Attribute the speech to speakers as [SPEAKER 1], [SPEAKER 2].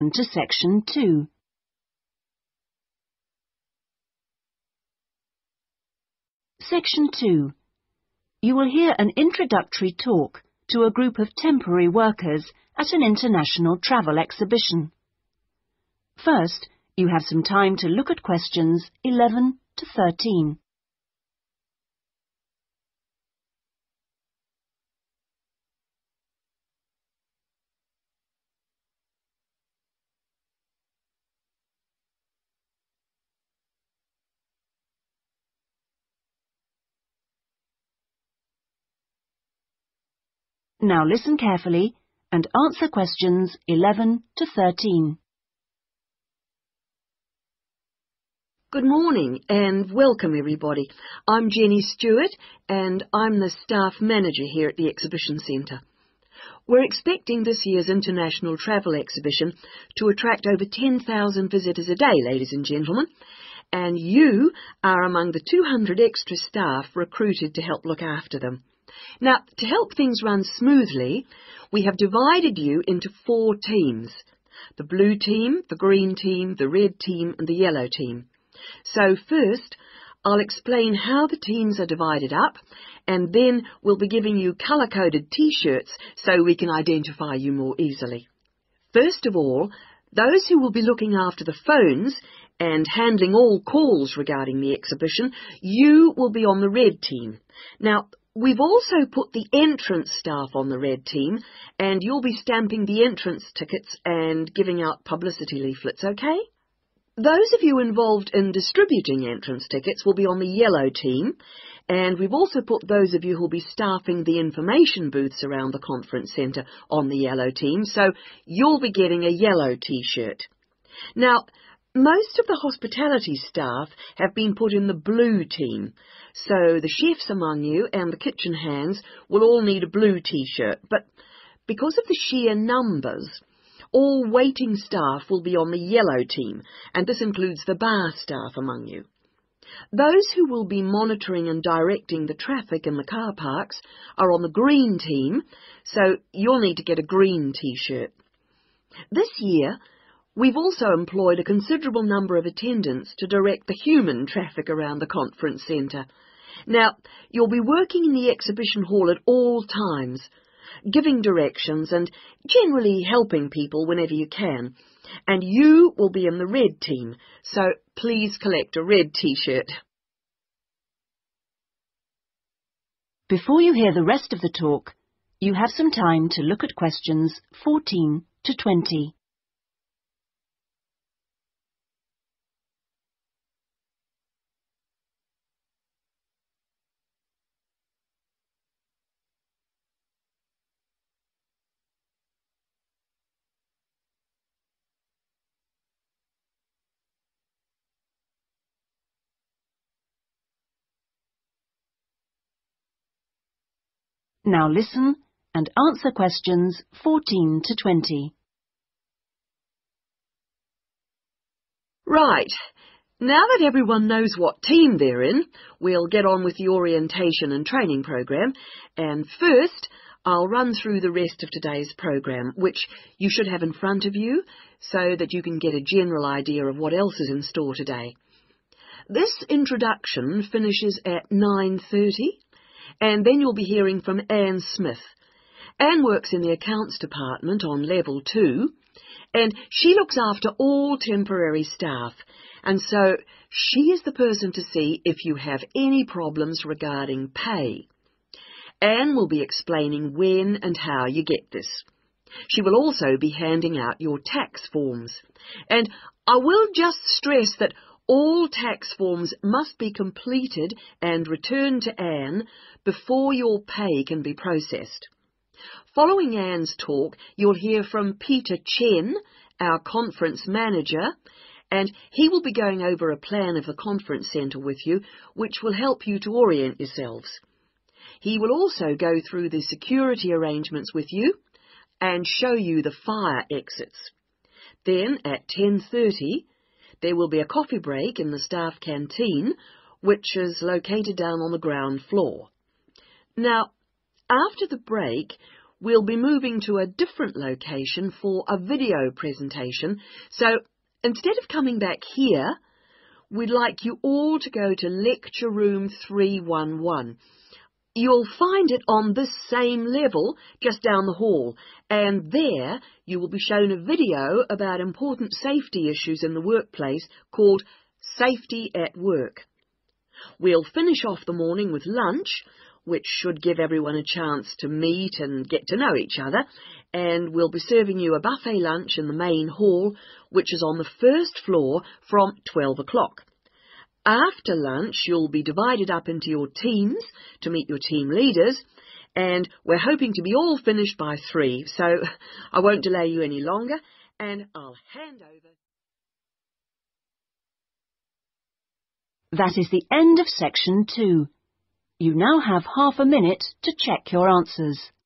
[SPEAKER 1] to Section 2. Section 2. You will hear an introductory talk to a group of temporary workers at an international travel exhibition. First, you have some time to look at questions 11 to 13. Now listen carefully and answer questions 11 to 13.
[SPEAKER 2] Good morning and welcome everybody. I'm Jenny Stewart and I'm the staff manager here at the Exhibition Centre. We're expecting this year's International Travel Exhibition to attract over 10,000 visitors a day, ladies and gentlemen, and you are among the 200 extra staff recruited to help look after them. Now, to help things run smoothly, we have divided you into 4 teams: the blue team, the green team, the red team and the yellow team. So first, I'll explain how the teams are divided up, and then we'll be giving you colour-coded T-shirts so we can identify you more easily. First of all, those who will be looking after the phones and handling all calls regarding the exhibition, you will be on the red team. Now, we've also put the entrance staff on the red team, and you'll be stamping the entrance tickets and giving out publicity leaflets, okay? Those of you involved in distributing entrance tickets will be on the yellow team, and we've also put those of you who'll be staffing the information booths around the conference centre on the yellow team, so you'll be getting a yellow T-shirt. Now, most of the hospitality staff have been put in the blue team, so the chefs among you and the kitchen hands will all need a blue T-shirt, but because of the sheer numbers, all waiting staff will be on the yellow team, and this includes the bar staff among you. Those who will be monitoring and directing the traffic in the car parks are on the green team, so you'll need to get a green T-shirt. This year, we've also employed a considerable number of attendants to direct the human traffic around the conference centre. Now, you'll be working in the exhibition hall at all times, giving directions and generally helping people whenever you can. And you will be in the red team, so please collect a red T-shirt.
[SPEAKER 1] Before you hear the rest of the talk, you have some time to look at questions 14 to 20. Now listen and answer questions 14 to 20.
[SPEAKER 2] Right. Now that everyone knows what team they're in, we'll get on with the orientation and training program. And first, I'll run through the rest of today's program, which you should have in front of you so that you can get a general idea of what else is in store today. This introduction finishes at 9:30. And then you'll be hearing from Anne Smith. Anne works in the accounts department on level 2, and she looks after all temporary staff, and so she is the person to see if you have any problems regarding pay. Anne will be explaining when and how you get this. She will also be handing out your tax forms, and I will just stress that all tax forms must be completed and returned to Anne before your pay can be processed. Following Anne's talk, you'll hear from Peter Chen, our conference manager, and he will be going over a plan of the conference centre with you, which will help you to orient yourselves. He will also go through the security arrangements with you and show you the fire exits. Then at 10:30, there will be a coffee break in the staff canteen, which is located down on the ground floor. Now, after the break, we'll be moving to a different location for a video presentation, so instead of coming back here, we'd like you all to go to Lecture Room 311. You'll find it on this same level just down the hall, and there you will be shown a video about important safety issues in the workplace called Safety at Work. We'll finish off the morning with lunch, which should give everyone a chance to meet and get to know each other, and we'll be serving you a buffet lunch in the main hall, which is on the first floor from 12 o'clock. After lunch, you'll be divided up into your teams to meet your team leaders, and we're hoping to be all finished by 3, so I won't delay you any longer, and I'll hand over.
[SPEAKER 1] That is the end of section 2. You now have half a minute to check your answers.